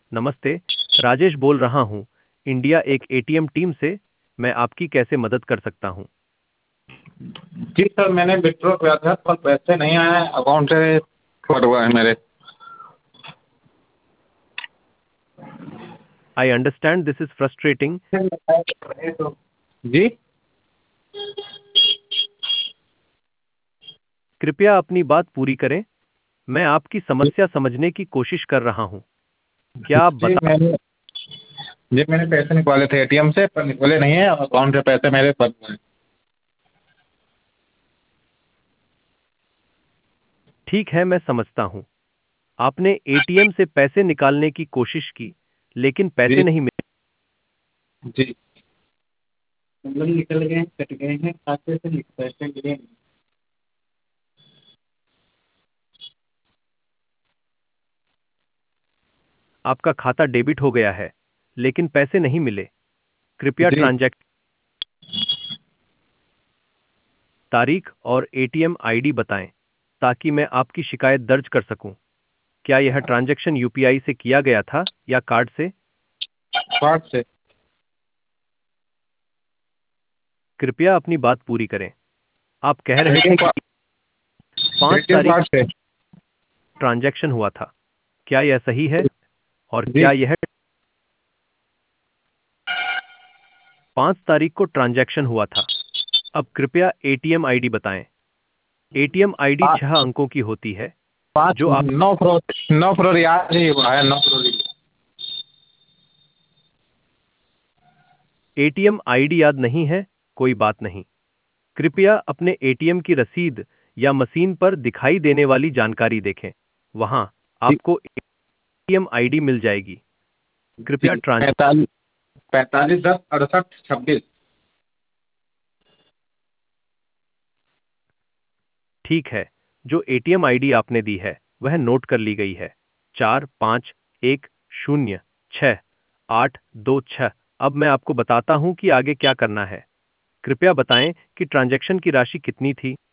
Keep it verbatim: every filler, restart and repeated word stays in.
नमस्ते, राजेश बोल रहा हूँ, इंडिया एक एटीएम टीम से। मैं आपकी कैसे मदद कर सकता हूँ? जी सर, मैंने विथड्रॉ किया था पर पैसे नहीं आए, अकाउंट से कट हुआ है मेरे। I understand this is frustrating. जी कृपया अपनी बात पूरी करें। मैं आपकी समस्या समझने की कोशिश कर रहा हूँ। क्या आप जी बता मैंने जी मैंने पैसे निकाले थे एटीएम से, पर निकले नहीं है, अकाउंट से पैसे मेरे कट हुए हैं। ठीक है, मैं समझता हूँ। आपने एटीएम से पैसे निकालने की कोशिश की, लेकिन पैसे जी नहीं मिले। जी मतलब निकल गए हैं, कट गए हैं खाते से, निक- पैसे मिले नहीं। आपका खाता डेबिट हो गया है, लेकिन पैसे नहीं मिले। कृपया जी ट्रांजैक्शन तारीख और एटीएम आईडी बताएं, ताकि मैं आपकी शिकायत दर्ज कर सकूं। क्या यह ट्रांजैक्शन यूपीआई से किया गया था या कार्ड से? कार्ड से। कृपया अपनी बात पूरी करें। आप कह रहे थे एटीएम कि कार्ड पाँच एटीएम तारीख कार्ड से। ट्रांजैक्शन हुआ था। क्या यह सही है? और जी क्या यह पाँच तारीख को ट्रांजैक्शन हुआ था? अब कृपया एटीएम आईडी बताएं। एटीएम आईडी पाँच छह अंकों की होती है, पाँच जो आप नौ फरवरी नौ फरवरी आज ही हुआ है, नौ फरवरी। एटीएम आईडी याद नहीं है, कोई बात नहीं। कृपया अपने एटीएम की रसीद या मशीन पर दिखाई देने वाली जानकारी देखें। वहां जी आपको एटीएम आईडी मिल जाएगी। कृपया जी ट्रांज पैंतालीस पैंतालीस दस अड़सठ छब्बीस। ठीक है, जो एटीएम आईडी आपने दी है वह नोट कर ली गई है। चार पाँच एक शून्य छः आठ दो छः। अब मैं आपको बताता हूं कि आगे क्या करना है। कृपया बताएं कि ट्रांजैक्शन की राशि कितनी थी।